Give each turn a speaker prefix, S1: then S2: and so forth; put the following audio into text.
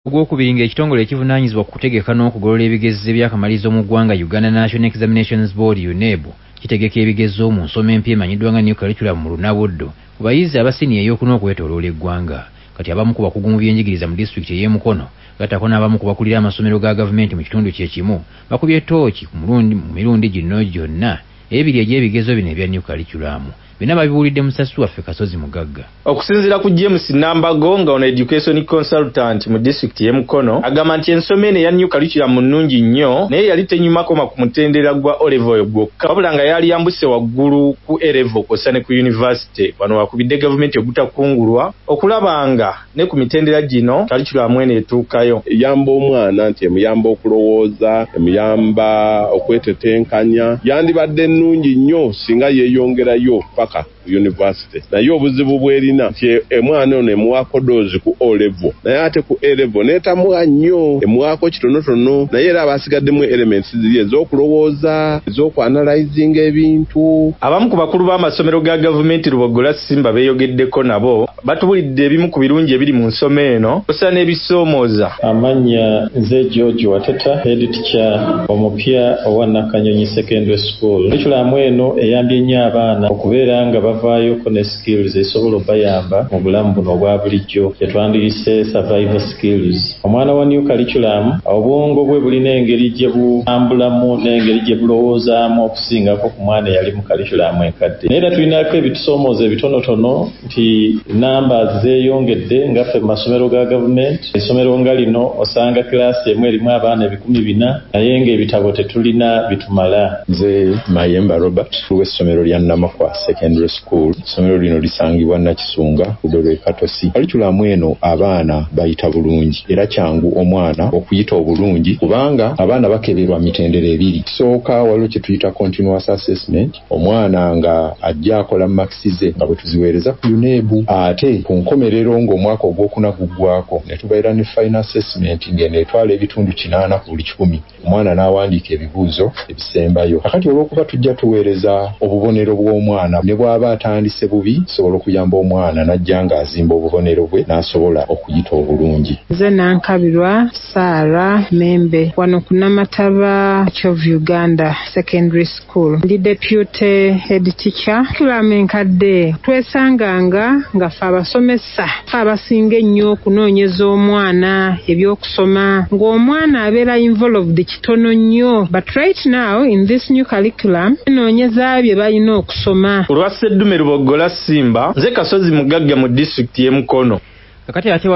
S1: Ogwokubiri ekitongole ekivunaanyizibwa ku kutegeka n'okugolola ebigezo by'akamalizo mu ggwanga Uganda National Examinations Board UNEB kitegeka ebigezo mu nsoma empya emanyiddwa nga new curriculum mu Lunabuddo ku bayizi abasiniya ey'okuna okwetooloola eggwanga. Kati abamu ku bakugu mu byenjigiriza mu disitulikiti ey'e Mukono gattako n'abamu ku bakulira amasomero ga gavumenti mu kitundu kye kimu bakubye ttooki mu mirundi gino gyonna ebiri egy'ebigezo bino ebya new curriculum. Bina babibuulidde Musasi waffe Kasozi Mugagga.
S2: Okusinziira ku James Nambago nga ono education consultant mu district y'e Mukono agamba nti ensoma eno eya new curriculum nnungi nnyo naye yali tenyuma koma ku mutendera gwa O-level gwokka wabula nga yali yambuse waggulu ku A-level kw'ossa ne ku university wano wakubidde gavumenti obutakungulwa okulaba nga ne ku mitendera gino curriculum eno etuukayo.
S3: Eyamba omwana nti emuyamba okulowooza, emuyamba okwetetenkanya, yandibadde nnungi nnyo singa yeeyongerayo paka university. Naye obuzibu bwerina nti emwana ono emuwaako doozi ku O-level naye ate ku A-level n'etamuwa nnyo emuwaako kitonotono naye era abasigaddemu elements ziri ez'okulowooza ez'okwanalizing ebintu.
S2: Abamu ku bakulu b'amasomero ga gavumenti Lubogola Simba beeyogeddeko nabo batubulidde ebimu ku birungi ebiri mu nsoma eno osa n'ebisoomooza.
S4: Amanya nze George Wateta head teacher omupya owa Nakanyonyi Secondary School. Curriculum eno eyambye nnyo abaana okubeera nga bavaayo ne skills esobola obayamba mu bulamu buno obwa bulijjo kyetwandiyise survival skills. Omwana wa new curriculum obwongo bwe bulina engeri gye butambulamu n'engeri gye bulowoozaamu okusingako ku mwana eyali mu curriculum enkadde. Naye era tulinako ebitusoomooza ebitonotono nti namba zeeyongedde nga ffe mu masomero ga gavumenti. Essomero nga lino osanga kilaasi emu erimu abaana 400 naye ng'ebitabo tetulina bitumala.
S5: Nze Mayemba Robert w'essomero lya Namakwa Secondary School. Essomero lino lisangibwa Nakisunga ku Dole Katosi. Curriculum eno abaana bayita bulungi era kyangu omwana okuyita obulungi kubanga abaana bakeberwa mitendera ebiri. Sooka waliwo kye tuyita continuous assessment, omwana nga ajja akola maksize nga bwe tuziweereza ku UNEB, ate ku nkomerero ng'omwaka ogwokuna guggwako ne tubeera ne final assessment ng'eneetwala ebitundu 8 ku buli 100. Omwana n'awandiika ebibuuzo ebisembayo. Kakati olw'okuba tujja tuweereza obubonero bw'omwana ne bw'aba atandise bubi sobola okuyamba omwana n'ajja ng'azimba obubonero bwe n'asobola okuyita obulungi.
S6: Nze Nankabirwa Sarah Membe wano ku Namataba of Uganda Secondary School. Ndi deputy head teacher. Curriculum enkadde twesanganga nga ffe abasomesa abasinga ennyo okunoonyeza omwana ebyokusoma ng'omwana abeera involved kitono nnyo, but right now in this new curriculum enoonyeza bye balina okusoma.
S2: Olwa Sseddume Lubogola Simba nze Kasozi Mugagga mu district y'e Mukono.
S1: Kakati ate